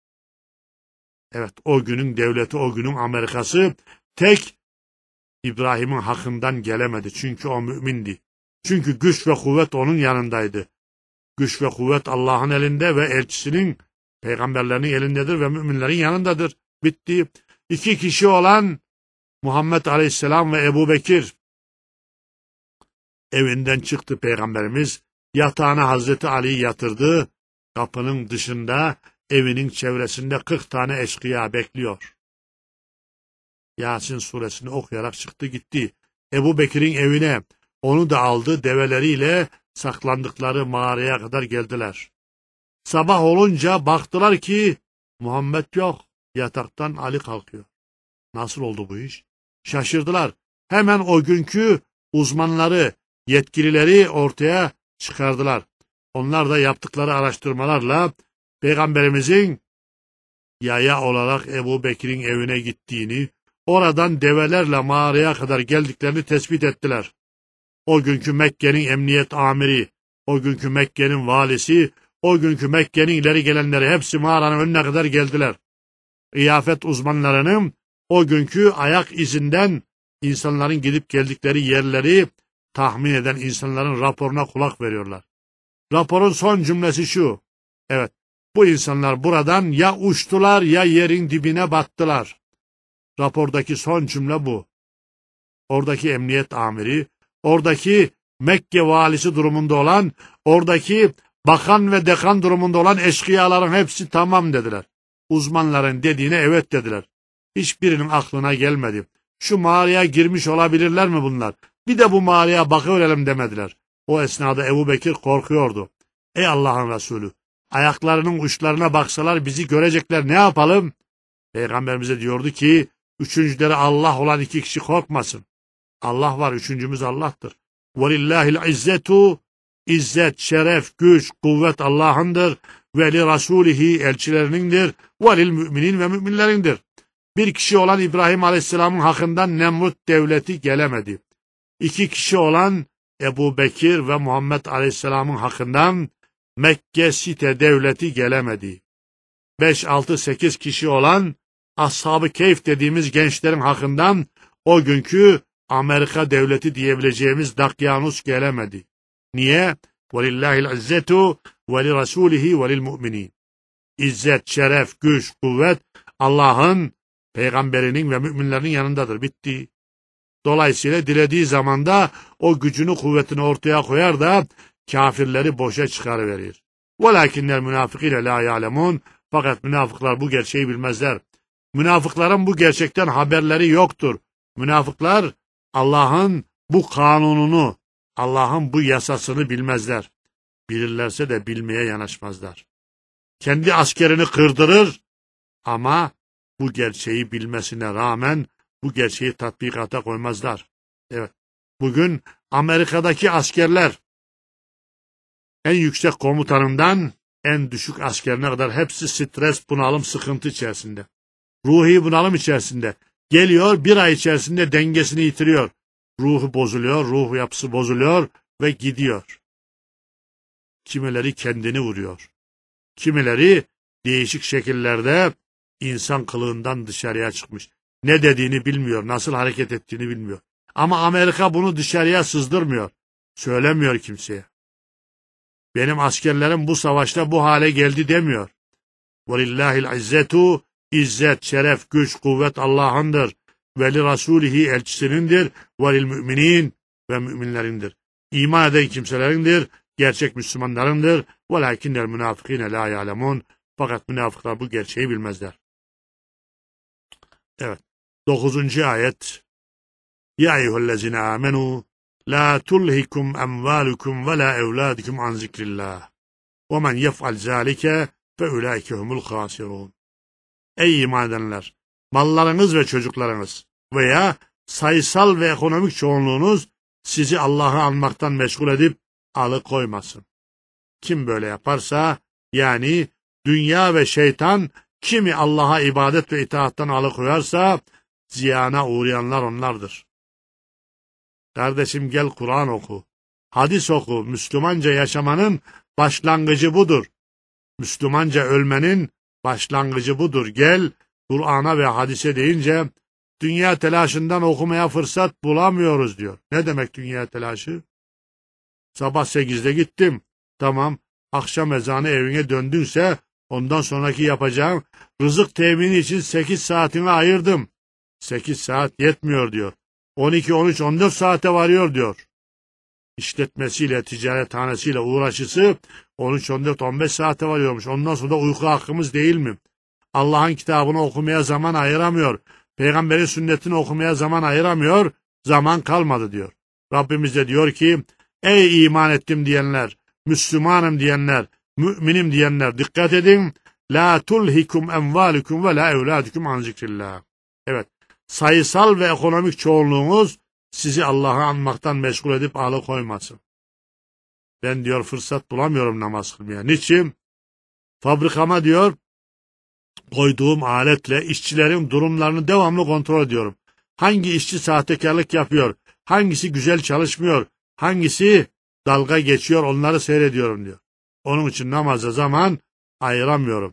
Evet, o günün devleti, o günün Amerikası tek İbrahim'in hakkından gelemedi. Çünkü o mümindi. Çünkü güç ve kuvvet onun yanındaydı. Güç ve kuvvet Allah'ın elinde ve elçisinin, peygamberlerinin elindedir ve müminlerin yanındadır. Bitti. İki kişi olan Muhammed Aleyhisselam ve Ebu Bekir evinden çıktı peygamberimiz. Yatağına Hazreti Ali'yi yatırdı. Kapının dışında, evinin çevresinde kırk tane eşkıya bekliyor. Yasin suresini okuyarak çıktı gitti. Ebu Bekir'in evine onu da aldı, develeriyle saklandıkları mağaraya kadar geldiler. Sabah olunca baktılar ki Muhammed yok. Yataktan Ali kalkıyor. Nasıl oldu bu iş? Şaşırdılar. Hemen o günkü uzmanları, yetkilileri ortaya çıkardılar. Onlar da yaptıkları araştırmalarla Peygamberimizin yaya olarak Ebu Bekir'in evine gittiğini, oradan develerle mağaraya kadar geldiklerini tespit ettiler. O günkü Mekke'nin emniyet amiri, o günkü Mekke'nin valisi, o günkü Mekke'nin ileri gelenleri hepsi mağaranın önüne kadar geldiler. İyafet uzmanlarının o günkü ayak izinden insanların gidip geldikleri yerleri tahmin eden insanların raporuna kulak veriyorlar. Raporun son cümlesi şu: evet, bu insanlar buradan ya uçtular ya yerin dibine battılar. Rapordaki son cümle bu. Oradaki emniyet amiri, oradaki Mekke valisi durumunda olan, oradaki bakan ve dekan durumunda olan eşkıyaların hepsi tamam dediler. Uzmanların dediğine evet dediler. Hiçbirinin aklına gelmedi. Şu mağaraya girmiş olabilirler mi bunlar? Bir de bu mağaraya bakıverelim demediler. O esnada Ebu Bekir korkuyordu. Ey Allah'ın Resulü, ayaklarının uçlarına baksalar bizi görecekler, ne yapalım? Peygamberimize diyordu ki, üçüncüleri Allah olan iki kişi korkmasın. Allah var, üçüncümüz Allah'tır. وَلِلَّهِ الْعِزَّةُ İzzet, şeref, güç, kuvvet Allah'ındır. Ve li rasulihi, elçilerinindir. Ve lil müminin ve müminlerindir. Bir kişi olan İbrahim Aleyhisselam'ın hakkından Nemrut devleti gelemedi. İki kişi olan Ebu Bekir ve Muhammed Aleyhisselam'ın hakkından Mekke site devleti gelemedi. Beş, altı, sekiz kişi olan Ashab-ı Keyf dediğimiz gençlerin hakkından o günkü Amerika devleti diyebileceğimiz Dakyanus gelemedi. Niye? وَلِلَّهِ الْعِزَّةُ وَلِرَسُولِهِ وَلِلْمُؤْمِنِينَ. İzzet, şeref, güç, kuvvet Allah'ın, peygamberinin ve müminlerin yanındadır. Bitti. Dolayısıyla dilediği zamanda o gücünü, kuvvetini ortaya koyar da kafirleri boşa çıkarıverir. وَلَكِنَّ الْمُنَافِقِينَ لَا يَعْلَمُونَ. Fakat münafıklar bu gerçeği bilmezler. Münafıkların bu gerçekten haberleri yoktur. Münafıklar Allah'ın bu kanununu, Allah'ın bu yasasını bilmezler. Bilirlerse de bilmeye yanaşmazlar. Kendi askerini kırdırır ama bu gerçeği bilmesine rağmen bu gerçeği tatbikata koymazlar. Evet. Bugün Amerika'daki askerler en yüksek komutanından en düşük askerine kadar hepsi stres, bunalım, sıkıntı içerisinde. Ruhi bunalım içerisinde. Geliyor, bir ay içerisinde dengesini yitiriyor. Ruhu bozuluyor, ruh yapısı bozuluyor ve gidiyor. Kimileri kendini vuruyor. Kimileri değişik şekillerde insan kılığından dışarıya çıkmış. Ne dediğini bilmiyor, nasıl hareket ettiğini bilmiyor. Ama Amerika bunu dışarıya sızdırmıyor. Söylemiyor kimseye. Benim askerlerim bu savaşta bu hale geldi demiyor. وَلِلَّهِ الْعِزَّةُ. İzzet, şeref, güç, kuvvet Allah'ındır. Veli Rasulihi elçisinindir. Velil müminin ve müminlerindir. İman eden kimselerindir. Gerçek Müslümanlarındır. وَلَكِنَّ الْمُنَافِقِينَ لَا يَعْلَمُونَ. Fakat münafıklar bu gerçeği bilmezler. Evet. Dokuzuncu ayet. Ya eyyühellezine amenu la tulhikum emvalukum ve la evladukum an zikrillah. Ve men yef'al zâlike fe ulaike humul khasirun. Ey iman edenler! Mallarınız ve çocuklarınız veya sayısal ve ekonomik çoğunluğunuz sizi Allah'ı anmaktan meşgul edip alıkoymasın. Kim böyle yaparsa, yani dünya ve şeytan kimi Allah'a ibadet ve itaattan alıkoyarsa ziyana uğrayanlar onlardır. Kardeşim gel Kur'an oku, hadis oku. Müslümanca yaşamanın başlangıcı budur. Müslümanca ölmenin başlangıcı budur. Gel Kur'an'a ve hadise deyince dünya telaşından okumaya fırsat bulamıyoruz diyor. Ne demek dünya telaşı? Sabah sekizde gittim. Tamam, akşam ezanı evine döndünse ondan sonraki yapacağım rızık temini için sekiz saatimi ayırdım. sekiz saat yetmiyor diyor. on iki, on üç, on dört saate varıyor diyor. İşletmesiyle, ticarethanesiyle uğraşısı on üç, on dört, on beş saate varıyormuş. Ondan sonra da uyku hakkımız değil mi? Allah'ın kitabını okumaya zaman ayıramıyor. Peygamberin sünnetini okumaya zaman ayıramıyor. Zaman kalmadı diyor. Rabbimiz de diyor ki, ey iman ettim diyenler, Müslümanım diyenler, müminim diyenler dikkat edin. La tulhikum envalukum ve la evladukum an zikrillah. Evet. Sayısal ve ekonomik çoğunluğunuz sizi Allah'ı anmaktan meşgul edip alıkoymasın. Ben diyor fırsat bulamıyorum namaz kılmaya. Niçin? Fabrikama diyor koyduğum aletle işçilerin durumlarını devamlı kontrol ediyorum. Hangi işçi sahtekarlık yapıyor? Hangisi güzel çalışmıyor? Hangisi dalga geçiyor? Onları seyrediyorum diyor. Onun için namaza zaman ayıramıyorum.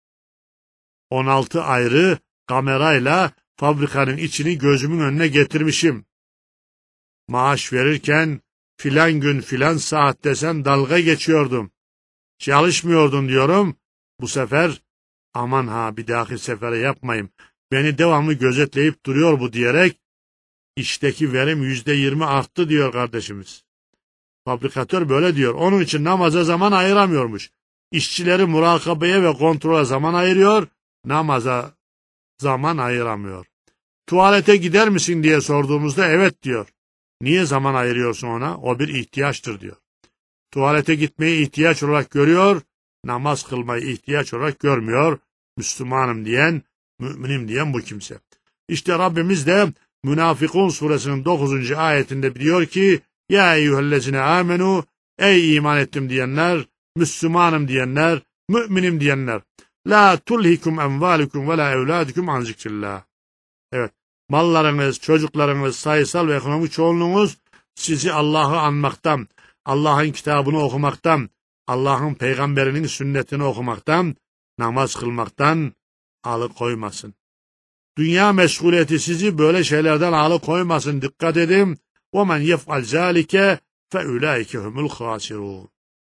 on altı ayrı kamerayla fabrikanın içini gözümün önüne getirmişim. Maaş verirken filan gün filan saat desen dalga geçiyordum. Çalışmıyordun diyorum. Bu sefer aman ha bir dahaki sefere yapmayayım. Beni devamlı gözetleyip duruyor bu diyerek işteki verim yüzde yirmi arttı diyor kardeşimiz. Fabrikatör böyle diyor. Onun için namaza zaman ayıramıyormuş. İşçileri murakabeye ve kontrole zaman ayırıyor. Namaza zaman ayıramıyor. Tuvalete gider misin diye sorduğumuzda evet diyor. Niye zaman ayırıyorsun ona? O bir ihtiyaçtır diyor. Tuvalete gitmeyi ihtiyaç olarak görüyor, namaz kılmayı ihtiyaç olarak görmüyor. Müslümanım diyen, müminim diyen bu kimse. İşte Rabbimiz de Münafıkun suresinin dokuzuncu ayetinde diyor ki, ya eyyühellezine amenu, ey iman ettim diyenler, Müslümanım diyenler, müminim diyenler, la tulhikum envalukum ve la evladukum an zikrillah. Evet, mallarınız, çocuklarınız, sayısal ve ekonomik çoğunluğunuz sizi Allah'ı anmaktan, Allah'ın kitabını okumaktan, Allah'ın peygamberinin sünnetini okumaktan, namaz kılmaktan alıkoymasın. Dünya meşguliyeti sizi böyle şeylerden alıkoymasın. Dikkat edin. وَمَنْ يَفْعَلْ ذَٰلِكَ فَاُولَٰئِكَ هُمُ الْخَاسِرُونَ.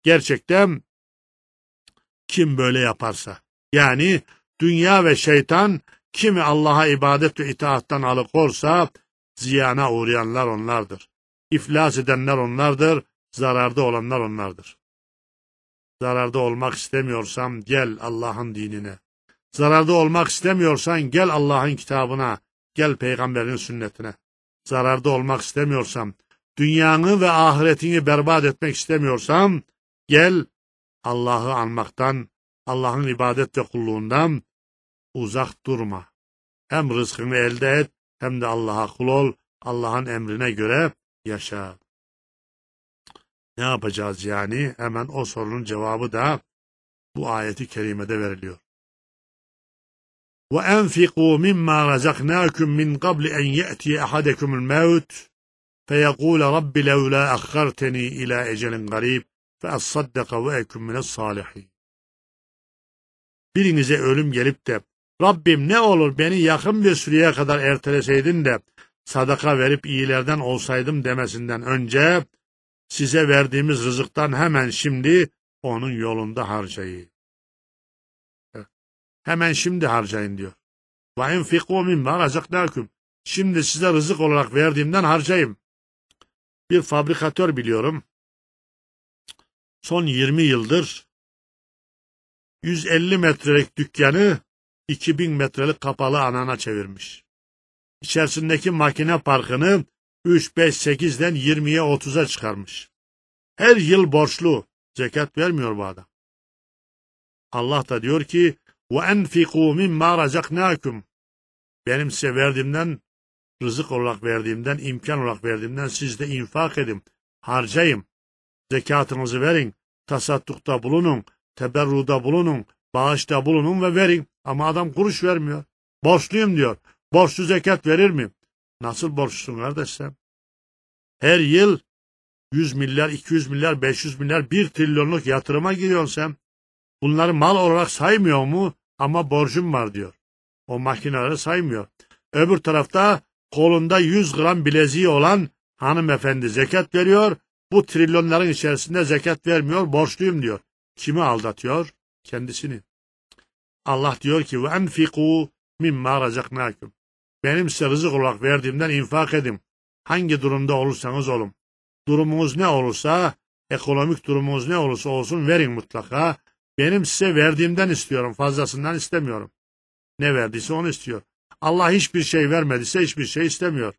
Gerçekten kim böyle yaparsa, yani dünya ve şeytan kimi Allah'a ibadet ve itaattan alıkorsa ziyana uğrayanlar onlardır. İflas edenler onlardır, zararda olanlar onlardır. Zararda olmak istemiyorsam gel Allah'ın dinine. Zararda olmak istemiyorsan gel Allah'ın kitabına, gel peygamberin sünnetine. Zararda olmak istemiyorsam, dünyanı ve ahiretini berbat etmek istemiyorsam gel Allah'ı anmaktan, Allah'ın ibadet ve kulluğundan uzak durma. Hem rızkını elde et, hem de Allah'a kul ol, Allah'ın emrine göre yaşa. Ne yapacağız yani? Hemen o sorunun cevabı da bu ayeti kerimede veriliyor. وَاَنْفِقُوا مِمَّا رَزَقْنَاكُمْ مِنْ قَبْلِ اَنْ يَأْتِيَ أَحَدَكُمُ الْمَوْتِ فَيَقُولَ رَبِّ لَوْلَا أَخَّرْتَنِي إِلَى اَجَلٍ قَرِيبٍ فَأَصَّدَّقَ وَاَكُمْ مِنَ الصَّالِحِينَ. Birinize ölüm gelip de Rabbim ne olur beni yakın bir süreye kadar erteleseydin de sadaka verip iyilerden olsaydım demesinden önce size verdiğimiz rızıktan hemen şimdi onun yolunda harcayın. Hemen şimdi harcayın diyor. وَاِنْفِقُوا مِمَّا رَزَقْنَاكُمْ. Şimdi size rızık olarak verdiğimden harcayın. Bir fabrikatör biliyorum. Son yirmi yıldır yüz elli metrelik dükkanı iki bin metrelik kapalı alana çevirmiş. İçerisindeki makine parkını üç, beş, sekizden yirmiye, otuza çıkarmış. Her yıl borçlu. Zekat vermiyor bu adam. Allah da diyor ki وَاَنْفِقُوا مِمَّا رَزَقْنَاكُمْ. Benim size verdiğimden, rızık olarak verdiğimden, imkan olarak verdiğimden siz de infak edin, harcayın, zekatınızı verin, tasaddukta bulunun, teberruda bulunun, bağışta bulunun ve verin. Ama adam kuruş vermiyor. Borçluyum diyor. Borçlu zekat verir mi? Nasıl borçlusun kardeş sen? Her yıl yüz milyar, iki yüz milyar, beş yüz milyar, bir trilyonluk yatırıma giriyorsun sen. Bunları mal olarak saymıyor mu? Ama borcum var diyor. O makineleri saymıyor. Öbür tarafta kolunda yüz gram bileziği olan hanımefendi zekat veriyor. Bu trilyonların içerisinde zekat vermiyor, borçluyum diyor. Kimi aldatıyor? Kendisini. Allah diyor ki وَاَنْفِقُوا مِمَّا رَزَقْنَاكُمْ. Benim size rızık olarak verdiğimden infak edin. Hangi durumda olursanız olun. Durumunuz ne olursa, ekonomik durumunuz ne olursa olsun verin mutlaka. Benim size verdiğimden istiyorum, fazlasından istemiyorum. Ne verdiyse onu istiyor. Allah hiçbir şey vermediyse hiçbir şey istemiyor.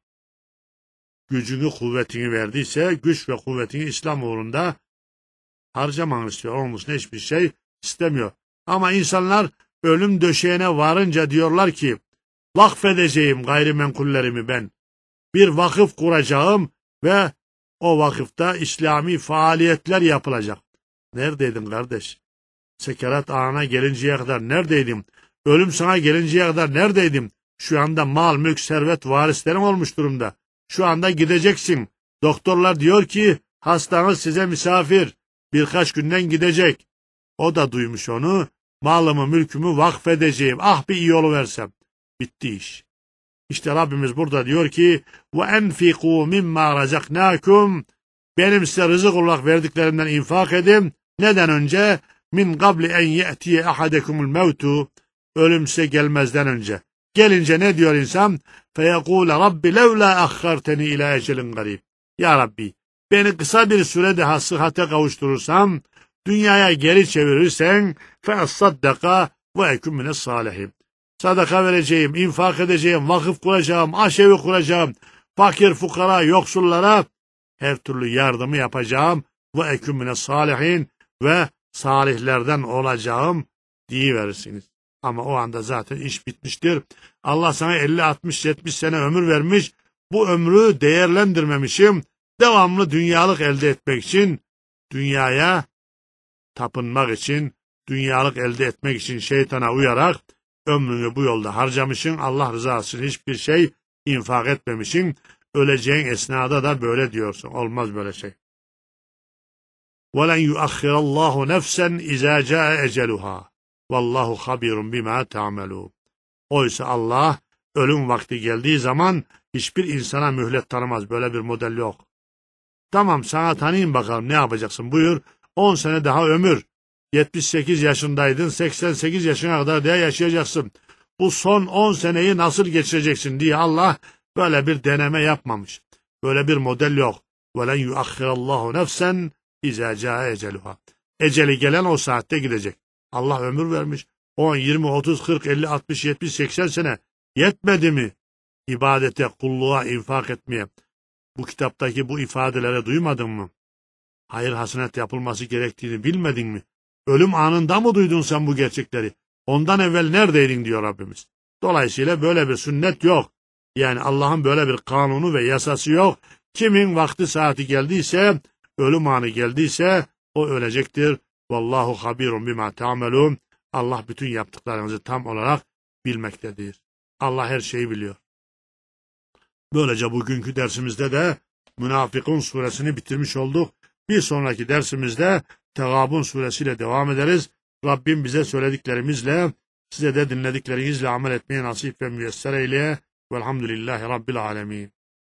Gücünü, kuvvetini verdiyse güç ve kuvvetini İslam uğrunda harcamanı istiyor. Onun dışında hiçbir şey istemiyor. Ama insanlar ölüm döşeğine varınca diyorlar ki vakfedeceğim gayrimenkullerimi ben. Bir vakıf kuracağım ve o vakıfta İslami faaliyetler yapılacak. Neredeydin kardeş? Sekerat anına gelinceye kadar neredeydim? Ölüm sana gelinceye kadar neredeydim? Şu anda mal, mülk, servet varislerin olmuş durumda. Şu anda gideceksin. Doktorlar diyor ki hastanız size misafir. Birkaç günden gidecek. O da duymuş onu. Malımı, mülkümü vakfedeceğim. Ah bir iyi oluversem. Bitti iş. İşte Rabbimiz burada diyor ki وَاَنْفِقُوا مِمَّا رَزَقْنَاكُمْ. Benim size rızık olarak verdiklerimden infak edin. Neden önce? Min qabli en ye'tiye ahadekumul mevtu. Ölüm size gelmezden önce. Gelince ne diyor insan? Feyekûle Rabbi levlâ akharteni ilâ ecelin garib. Ya Rabbi, beni kısa bir süre daha sıhhate kavuşturursan, dünyaya geri çevirirsen, feassaddaka ve eküm mines salihin. Sadaka vereceğim, infak edeceğim, vakıf kuracağım, aşevi kuracağım, fakir fukara, yoksullara her türlü yardımı yapacağım ve eküm mines salihin ve salihlerden olacağım deyiverirsiniz. Ama o anda zaten iş bitmiştir. Allah sana elli, altmış, yetmiş sene ömür vermiş. Bu ömrü değerlendirmemişim. Devamlı dünyalık elde etmek için, dünyaya tapınmak için, dünyalık elde etmek için şeytana uyarak ömrünü bu yolda harcamışsın. Allah rızası için hiçbir şey infak etmemişsin. Öleceğin esnada da böyle diyorsun. Olmaz böyle şey. وَلَنْ يُؤَخِّرَ اللّٰهُ نَفْسًا اِذَا جَاءَ اَجَلُهَا Vallahu habirun bima ta'melun. Oysa Allah ölüm vakti geldiği zaman hiçbir insana mühlet tanımaz. Böyle bir model yok. Tamam sana tanıyayım bakalım ne yapacaksın buyur. on sene daha ömür. yetmiş sekiz yaşındaydın, seksen sekiz yaşına kadar diye yaşayacaksın. Bu son on seneyi nasıl geçireceksin diye Allah böyle bir deneme yapmamış. Böyle bir model yok. وَلَنْ يُؤَخِّرَ اللّٰهُ نَفْسًا اِذَا جَاءَ اَجَلُهَا. Eceli gelen o saatte gidecek. Allah ömür vermiş. on, yirmi, otuz, kırk, elli, altmış, yetmiş, seksen sene yetmedi mi? İbadete, kulluğa, infak etmeye. Bu kitaptaki bu ifadelere duymadın mı? Hayır hasenet yapılması gerektiğini bilmedin mi? Ölüm anında mı duydun sen bu gerçekleri? Ondan evvel neredeydin diyor Rabbimiz. Dolayısıyla böyle bir sünnet yok. Yani Allah'ın böyle bir kanunu ve yasası yok. Kimin vakti saati geldiyse, ölüm anı geldiyse o ölecektir. Vallahu habirun bima ta'melun. Allah bütün yaptıklarınızı tam olarak bilmektedir. Allah her şeyi biliyor. Böylece bugünkü dersimizde de Münafıkun suresini bitirmiş olduk. Bir sonraki dersimizde Tegabun suresiyle devam ederiz. Rabbim bize söylediklerimizle, size de dinlediklerinizle amel etmeyi nasip ve müyesser eyle. Velhamdülillahi Rabbil alemin.